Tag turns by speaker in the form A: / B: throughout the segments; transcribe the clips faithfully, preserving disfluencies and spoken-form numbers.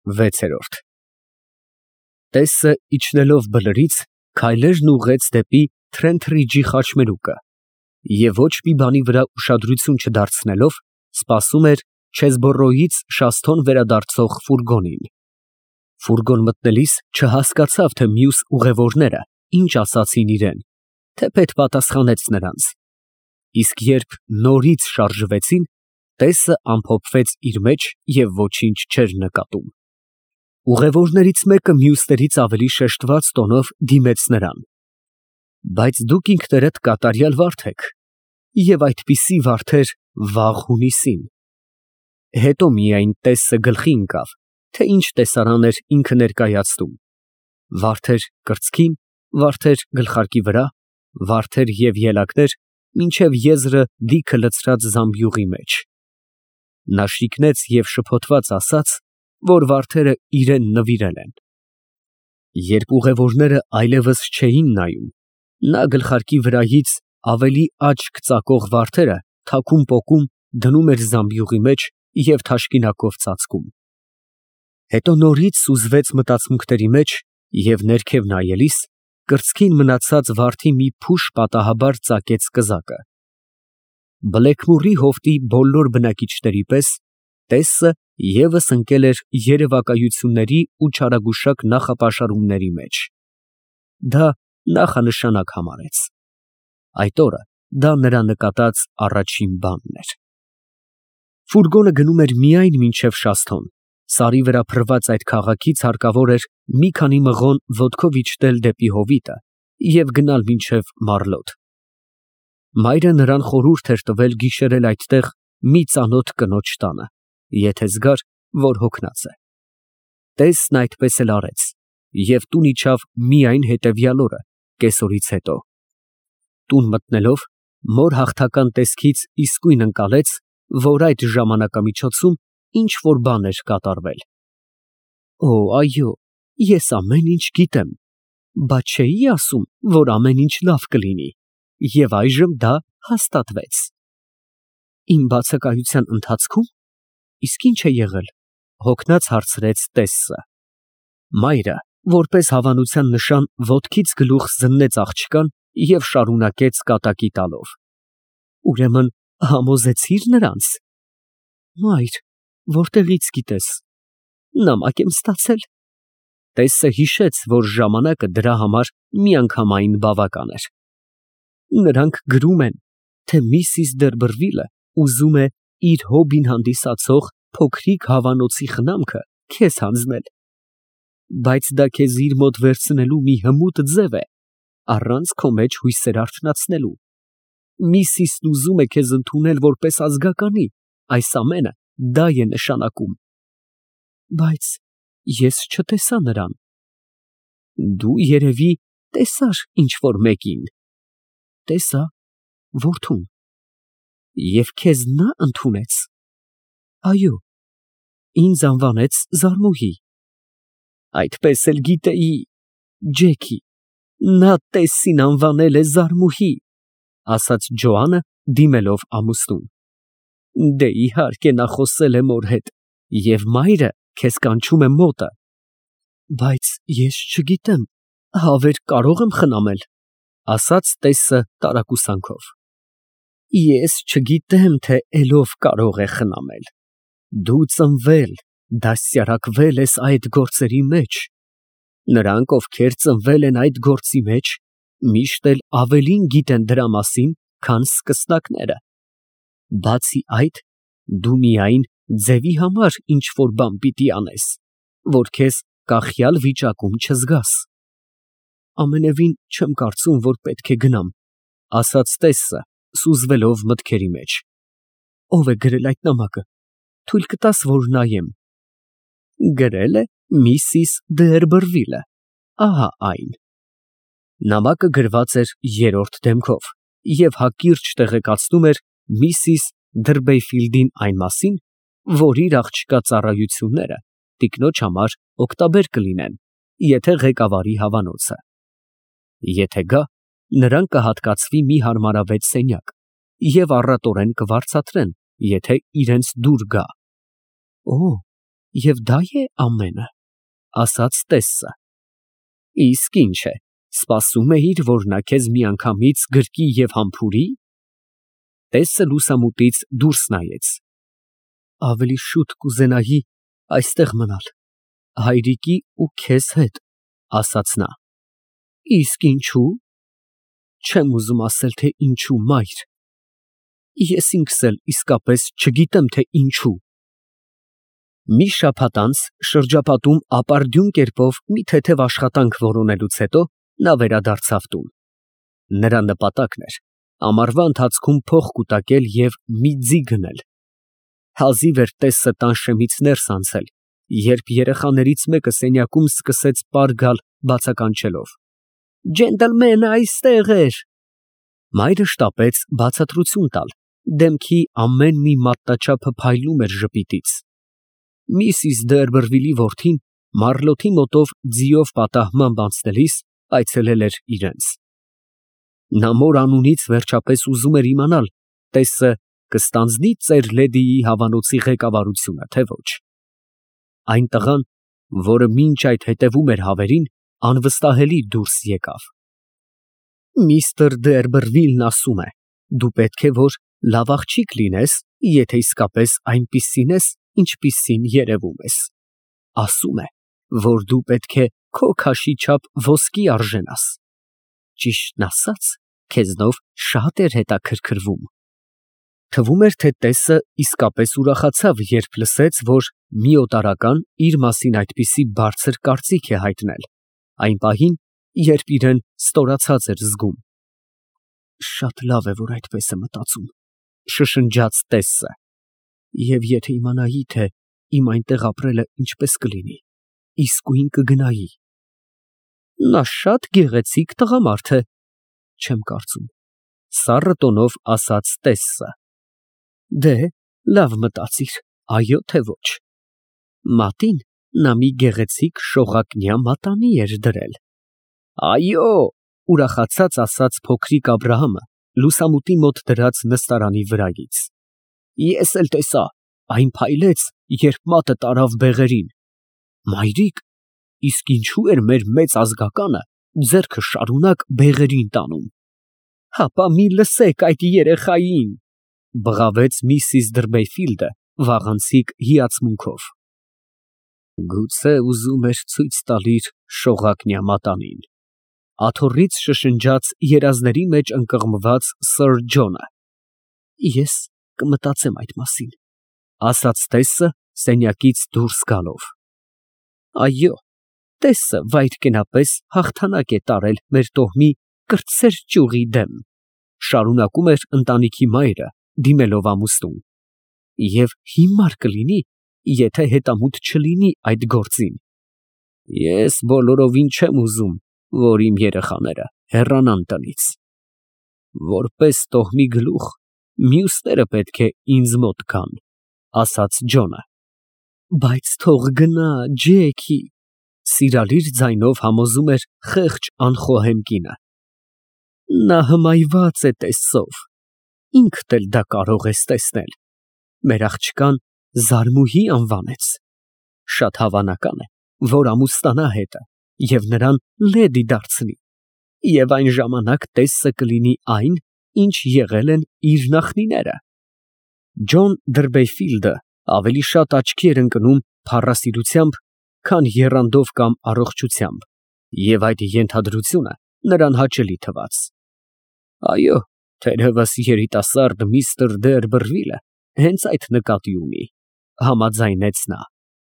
A: վեցերորդ Տեսը իջնելով բլրից քայլերն ուղղեց դեպի Թրենթրիջի խաչմերուկը և ոչ մի բանի վրա ուշադրություն չդարձնելով սպասում էր Չեզբոռոյից Շաստոն վերադարձող ֆուրգոնին։ Ֆուրգոն մտնելիս չհասկացավ, թե մյուս ուղևորները ինչ ասացին իրան, թեպետ պատասխանեց նրանց, իսկ երբ նորից շարժվեցին, տեսը ամփոփվեց իր մեջ և ոչինչ չէր նկատում։ Ուղևորներից մեկը մյուսներից ավելի շեշտված տոնով դիմեց նրան. Բայց դուք ինքներդ կատարյալ վարդ եք, և այդպիսի վարդեր վաղ հունիսին։ Հետո միայն տեսը գլխի ընկավ, թե ինչ տեսարան էր ինքը ներկայացնում. վարդեր կրծքին, վարդեր գլխարկի վրա, վարդեր և ելակներ, մինչև եզրը լիքը լցրած զամբյուղի մեջ։ Նա շիկնեց և շփոթված ասաց, որ վարդերը իրան նվիրել են։ Երբ ուղևորները այլևս չէին նայում, նա գլխարկի վրայից ավելի աչք ծակող վարդերը թաքուն պոկում դնում էր զամբյուղի մեջ և թաշկինակով ծածկում։ Հետո նորից սուզվեց մտածմունքների մեջ և ներքև նայելիս կրծքին մնացած վարդի մի փուշ պատահաբար ծակեց կզակը։ Բլեքմուրի հովտի բոլոր բնակիչների պես տեսը ևս ընկել էր երևակայությունների ու չարագուշակ նախապաշարումների մեջ։ Դա նախանշանակ համարեց։ Այդ օրը դա նրա նկատած առաջին բանն էր։ Ֆուրգոնը գնում էր միայն մինչև Շաստոն, սարի վրա փռված այդ քաղաքից հարկավոր էր մի քանի մղոն ոտքով իջնել դեպի հովիտը և գնալ մինչև Մարլոտ։ Մայրը նրան խորհուրդ էր տվել գիշերել այդտեղ մի ծանոթ կնոջ տանը, եթե զգար, որ հոգնած է։ Տեսն այդպես էլ արեց և տուն իջավ միայն հետևյալ օրը, կեսօրից հետո։ Տուն մտնելով, մոր հաղթական տեսքից իսկույն ընկալեց, որ այդ ժամանակամիջոցում ինչ֊որ բան էր կատարվել։ Օ, այո, ես ամեն ինչ գիտեմ, բայց չէի ասում, որ ամեն ինչ լավ կլինի, և այժմ դա հաստատվեց։ Իմ բացակայության ընթացքո՞ւմ, իսկ ի՞նչ է եղել, հոգնած հարցրեց տեսը։ Մայրը, որպես հավանության նշան, ոտքից գլուխ զննեց աղջկան և շարունակեց կատակի տալով. Ուրեմն համոզեցի՞ր նրանց։ Մայր, որտեղից գիտես, նամակ եմ ստացել։ Տեսը հիշեց, որ ժամանակը դրա համար միանգամայն բավական էր։ Նրանք գրում են, թե միսիս Դերբրվիլը ուզում է իր հոբբին հանդիսացող փոքրիկ հավանոցի խնամքը քեզ հանձնել, բայց դա քեզ իր մոտ վերցնելու մի հմուտ ձև է, առանց քո մեջ հույսեր արթնացնելու։ Միսիսն ուզում է քեզ ընդունել որպես ազգականի, այս ամենը դա է նշանակում։ Բայց ես չտեսա նրան։ Դու երևի տեսար ինչ֊որ մեկին։ Տեսա, որդուն։ Եվ քեզ նա ընդունեց։ Այո, ինձ անվանեց Զարմուհի։ Այդպես էլ գիտեի, Ջեքի, նա տեսին անվանել է Զարմուհի, ասաց Ջոանը, դիմելով ամուսնուն։ Դե իհարկե նա խոսել է մոր հետ, և մայրը քեզ կանչում է մոտը։ Բայց ես չգիտեմ, հավեր կարո՞ղ եմ խնամել, ասաց տեսը տարակուսանքով։ Ես չգիտեմ, թե էլով կարող է խնամել։ Դու ծնվել, դաստիարակվել ես այդ գործերի մեջ։ Նրանք, ովքեր ծնվել են այդ գործի մեջ, միշտ էլ ավելին գիտեն դրա մասին, քան սկսնակները։ Բացի այդ, դու միայն ձևի համար ինչ֊որ բան պիտի անես, որ քեզ կախյալ վիճակում չզգաս։ Ամենևին չեմ կարծում, որ պետք է գնամ, ասաց տեսը, սուզվելով մտքերի մեջ։ Ո՞վ է գրել այդ նամակը, թույլ կտա՞ս, որ նայեմ։ Գրել է միսիս Դերբրվիլը, ահա այն։ Նամակը գրված էր երրորդ դեմքով և հակիրճ տեղեկացնում էր միսիս Դրբեյֆիլդին այն մասին, որ իր աղջկա ծառայությունները տիկնոջ համար օգտաբեր կլինեն, եթե ղեկավարի հավանոցը։ Եթե գա, նրան կհատկացվի մի հարմարավետ սենյակ և առատորեն կվարձատրեն, եթե իրենց դուր գա։ Օ, Եվ դա է ամենը, ասաց տեսը։ Իսկ ինչ է, սպասում էիր, որ նա քեզ միանգամից գրկի և համբուրի։ Տեսը լուսամուտից դուրս նայեց։ Ավելի շուտ կուզենայի այստեղ մնալ, հայրիկի ու քեզ հետ, ասաց նա։ Իսկ ինչու։ Չեմ ուզում ասել, թե ինչու, մայր։ Ես ինքս էլ իսկապես չգիտեմ, թե ինչու։ Մի շաբաթ անց շրջապատում ապարդյուն կերպով մի թեթև աշխատանք որոնելուց հետո նա վերադարձավ տուն։ Նրա նպատակն էր ամառվա ընթացքում փող կուտակել և մի ձի գնել։ Հազիվ էր տեսը տան շեմից ներս անցել, երբ երեխաներից մեկը սենյակում սկսեց պար գալ բացականչելով. Ջենտլմենը այստեղ էր։ Մայրը շտապեց բացատրություն տալ, դեմքի ամեն մի մատնաչափը փայլում էր ժպիտից։ Միսիս Դերբերվիլի որդին Մարլոթի մոտով ձիով պատահմամբ անցնելիս այցելել էր իրենց։ Նա մոր անունից վերջապես ուզում էր իմանալ, տեսը կստանձնի ծեր լեդիի հավանոցի ղեկավարությունը, թե ոչ։ Այն տղան, որը մինչ այդ հետևում էր հավերին, անվստահելի դուրս եկավ։ Միստր Դերբերվիլն ասում է, դու պետք է որ լավ աղջիկ լինես, եթե իսկապես այնպիսին ես, ինչպիսին երևում ես։ Ասում է, որ դու պետք է քո քաշի չափ ոսկի արժենաս։ Ճիշտն ասած, քեզնով շատ էր հետաքրքրվում։ Թվում էր, թե տեսը իսկապես ուրախացավ, երբ լսեց, որ մի օտարական իր մասին այդպիսի բարձր կարծիք է հայտնել, այն պահին, երբ իրեն ստորացած էր զգում։ Շատ լավ է, որ այդպես է մտածում, շշնջաց տեսը։ Եվ եթե իմանայի, թե իմ այնտեղ ապրելը ինչպես կլինի, իսկույն կգնայի։ Նա շատ գեղեցիկ տղամարդ է, չեմ կարծում, սառը տոնով ասաց տեսը։ Դե, լավ մտածիր, այո թե ոչ։ Մատին նա մի գեղեցիկ շողակնյա մատանի էր դրել։ Այո, ուրախացած ասաց փոքրիկ Աբրահամը, լուսամուտի մոտ դրած նստարանի վրայից։ Ես էլ տեսա, այն փայլեց, երբ մատը տարավ բեղերին։ Մայրիկ, իսկ ինչու էր մեր մեծ ազգականը ձեռքը շարունակ բեղերին տանում։ Հապա մի լսեք այդ երեխային, բղավեց միսիս Դերբեյֆիլդը վաղանցիկ հիացմունքով։ Գուցե ուզում էր ցույց տալ իր շողակնյա մատանին, աթոռից շշնջաց երազների մեջ ընկղմված սըր Ջոնը։ Ես կմտածեմ այդ մասին, ասաց տեսը սենյակից դուրս գալով։ Այո, տեսը վայրկենապես հաղթանակ է տարել մեր տոհմի կրտսեր ճյուղի դեմ, շարունակում էր ընտանիքի մայրը, դիմելով ամուսնուն, և հիմար կլինի, եթե հետամուտ չլինի այդ գործին։ Ես բոլորովին չեմ ուզում, որ իմ երեխաները հեռանան տնից։ Որպես տոհմի գլուխ, մյուսները պետք է ինձ մոտ գան, ասաց Ջոնը։ Բայց թող գնա, Ջեքի, սիրալիր ձայնով համոզում էր խեղճ անխոհեմ կինը։ Նա հմայված է տեսով, ինքդ էլ դա կարող ես տեսնել։ Մեր աղջկան Զարմուհի անվանեց։ Շատ հավանական է, որ ամուսնանա հետը և նրան լեդի դարձնի, և այն ժամանակ տեսը կլինի այն, ինչ եղել են իր նախնիները։ Ջոն Դերբեյֆիլդը ավելի շատ աչքի էր ընկնում փառասիրությամբ, քան եռանդով կամ առողջությամբ, և այդ ենթադրությունը նրան հաճելի թվաց։ Այո, թերևս երիտասարդ միստր Դերբերվիլը հենց այդ նկատի ունի, համաձայնեց նա։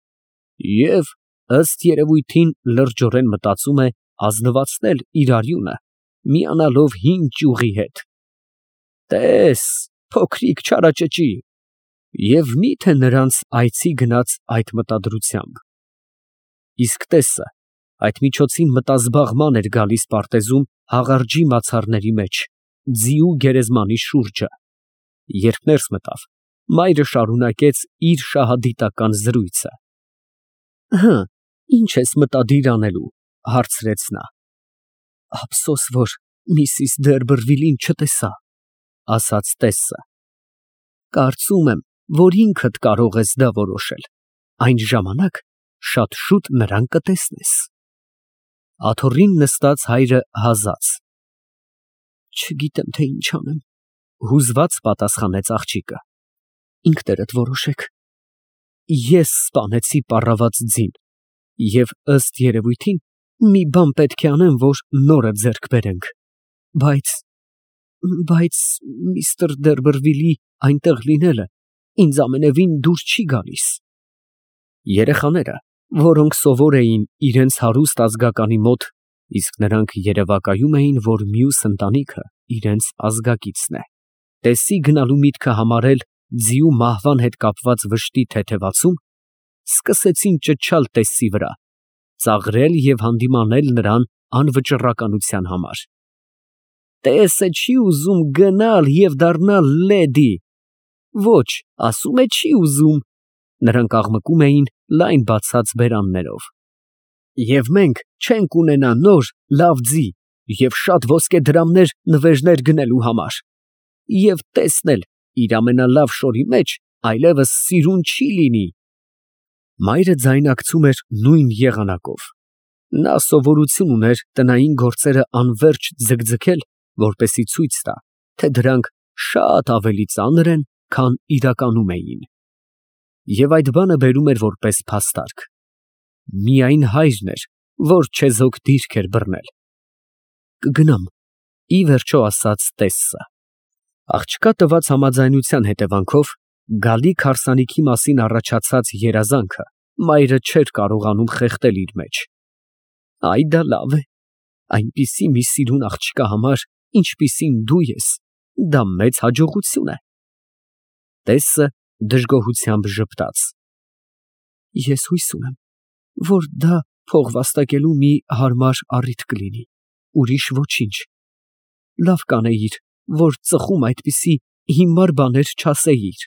A: Եվ, ըստ երևույթին, լրջորեն մտածում է ազնվացնել իր արյունը, միանալով հին ճյուղի հետ։ Տես, փոքրիկ չարաճճի, և մի՞թե նրանց այցի գնաց այդ մտադրությամբ։ Իսկ տեսը այդ միջոցին մտազբաղման էր գալիս պարտեզում հաղարջի մացառների մեջ, ձիու գերեզմանի շուրջը։ Երբ ներս մտավ, մայրը շարունակեց իր շահադիտական զրույցը։ Հը, ի՞նչ ես մտադիր անելու, հարցրեց նա։ Ափսոս, որ միսիս Դերբերվիլին չտեսա, ասաց տեսը։ Կարծում եմ, որ ինքդ կարող ես դա որոշել, այն ժամանակ շատ շուտ նրան կտեսնես։ Աթոռին նստած հայրը հազաց։ Չգիտեմ, թե ինչ անեմ, հուզված պատասխանեց աղջիկը։ Ինքներդ որոշեք։ Ես սպանեցի պառաված ձին, և ըստ երևույթին մի բան պետք է անեմ, որ նորը ձեռք բերենք, բայց, բայց միստր Դերբերվիլի այնտեղ լինելը ինձ ամենևին դուր չի գալիս։ Երեխաները, որոնք սովոր էին իրենց հարուստ ազգականի մոտ, իսկ նրանք երևակայում էին, որ մյուս ընտանիքը իրենց ազգակիցն է, տեսի գնալու միտքը համարել ձիու մահվան հետ կապված վշտի թեթևացում, սկսեցին ճչալ տեսի վրա, ծաղրել և հանդիմանել նրան անվճռականության համար։ Տեսը չի ուզում գնալ և դառնալ լեդի։ Ոչ, ասում է չի ուզում։ Նրանք աղմկում էին լայն բացած բերաններով։ Եվ մենք չենք ունենա նոր լավ ձի և շատ ոսկեդրամներ նվերներ գնելու համար, և տեսն էլ իր ամենալավ շորի մեջ այլևս սիրուն չի լինի։ Մայրը ձայնակցում էր նույն եղանակով։ Նա սովորություն ուներ տնային գործերը անվերջ ձգձգել, որպեսզի ցույց տա, թե դրանք շատ ավելի ծանր են, քան իրականում էին։ Եվ այդ բանը բերում էր որպես փաստարկ։ Միայն հայրն էր, որ չեզոք դիրք էր բռնել։ Կգնամ, ի վերջո ասաց տեսը։ Աղջկա տված համաձայնության հետևանքով գալիք հարսանիքի մասին առաջացած երազանքը մայրը չէր կարողանում խեղդել իր մեջ։ Այ դա լավ է, այնպիսի մի սիրուն աղջկա համար, ինչպիսին դու ես, դա մեծ հաջողություն է։ Տեսը դժգոհությամբ ժպտաց։ Ես հույս ունեմ, որ դա փող վաստակելու մի հարմար առիթ կլինի, ուրիշ ոչինչ։ Լավ կանեիր, որ ծխում այդպիսի հիմար բաներ չասեիր։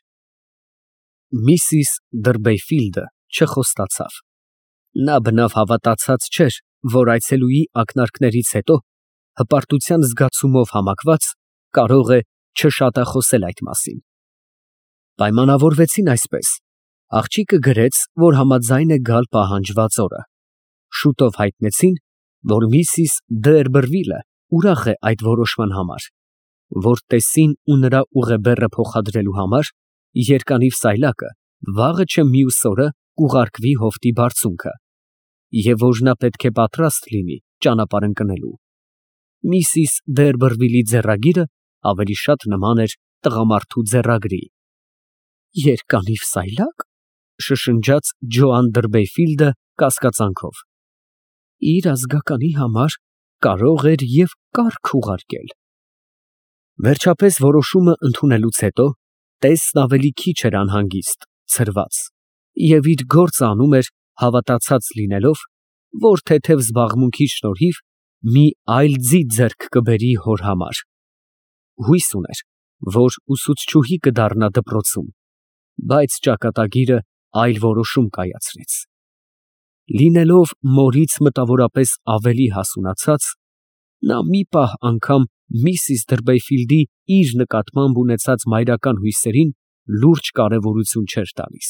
A: Միսիս Դերբեյֆիլդը չխոստացավ։ Նա բնավ հավատացած չէր, որ այցելուի ակնարկներից հետո, հպարտության զգացումով համակված, կարող է չշատախոսել այդ մասին։ Պայմանավորվեցին այսպես. աղջիկը գրեց, որ համաձայն է գալ պահանջված օրը։ Շուտով հայտնեցին, որ միսիս Դերբերվիլը ուրախ է այդ որոշման համար, որ տեսին ու նրա ուղեբեռը փոխադրելու համար երկանիվ սայլակը վաղը չէ մյուս օրը կուղարկվի հովտի բարձունքը, և որ նա պետք է պատրաստ լինի ճանապարհ ընկնելու։ Միսիս Դերբերվիլի ձեռագիրը ավելի շատ նման էր տղամարդու ձեռագրի։ Երկանիվ սայլա՞կ, շշնջաց Ջոան Դերբեյֆիլդը կասկածանքով։ Իր ազգականի համար կարող էր և կառք ուղարկել։ Վերջապես որոշումը ընդունելուց հետո տեսն ավելի քիչ էր անհանգիստ, ցրված, և իր գործը անում էր հավատացած լինելով, որ թեթև զբաղմունքի շնորհիվ մի այլ ձի ձեռք կբերի հոր համար։ Հույս ուներ, որ ուսուցչուհի կդառնա դպրոցում, բայց ճակատագիրը այլ որոշում կայացրեց։ Լինելով մորից մտավորապես ավելի հասունացած, նա մի պահ անգամ միսիս Դերբեյֆիլդի իր նկատմամբ ունեցած մայրական հույսերին լուրջ կարևորություն չէր տալիս։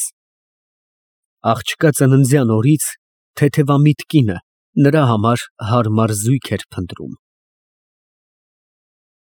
A: Աղջկա ծննդյան օրից թեթևամիտ կինը նրա համար հարմար զույգ էր փնտրում։